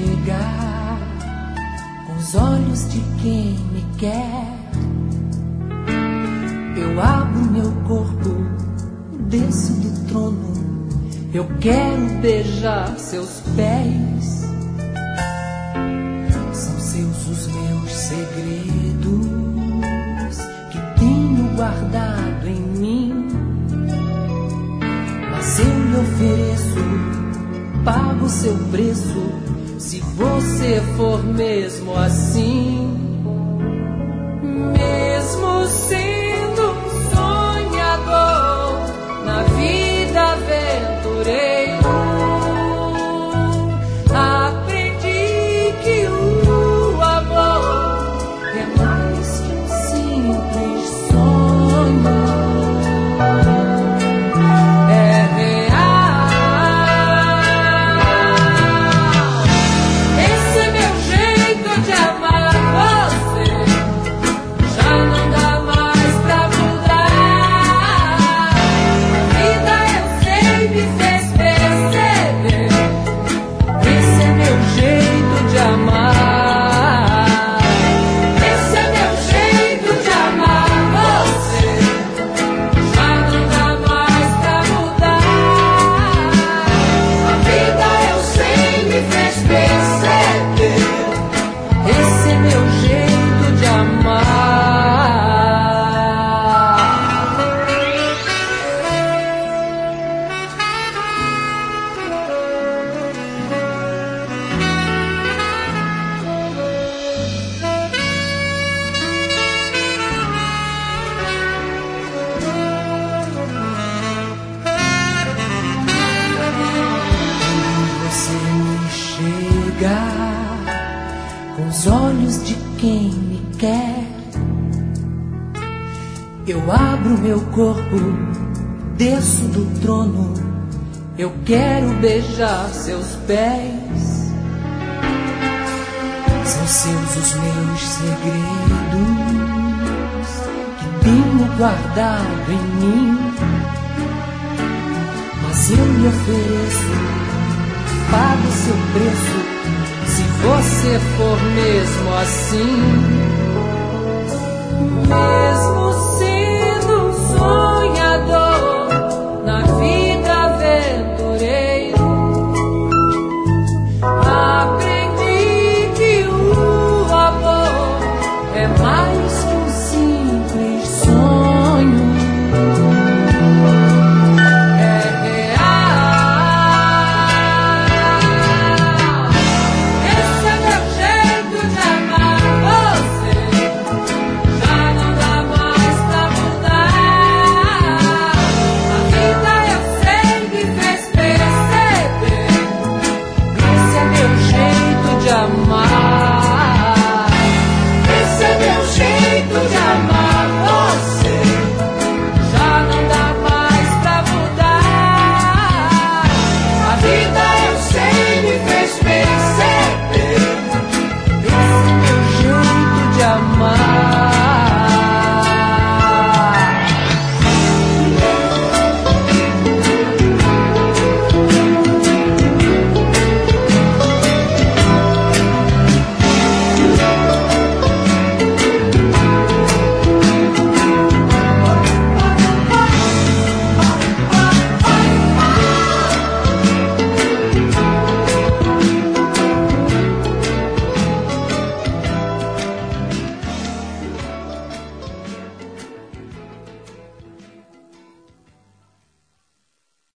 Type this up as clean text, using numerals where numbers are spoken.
chega com os olhos de quem me quer. Eu abro meu corpo, desço do trono. Eu quero beijar seus pés. São seus os meus segredos que tenho guardado em mim. Mas eu lhe ofereço, pago seu preço, se você for mesmo assim. Mesmo sendo um sonhador, na vida aventureiro, aprendi que o amor é mais que um simples sonho. É real. Esse é meu jeito de amar você. Já não dá mais pra mudar. A vida eu sei me fez perceber. Esse é meu jeito de amar. Esse é meu jeito de amar você. Já não dá mais pra mudar. A vida eu sei me fez perceber. Esse é meu jeito de amar. Você me chega com os olhos de quem me quer. Eu abro meu corpo, desço do trono. Eu quero beijar seus pés. São seus os meus segredos que tenho guardado em mim. Mas eu lhe ofereço, pago seu preço, se você for mesmo assim.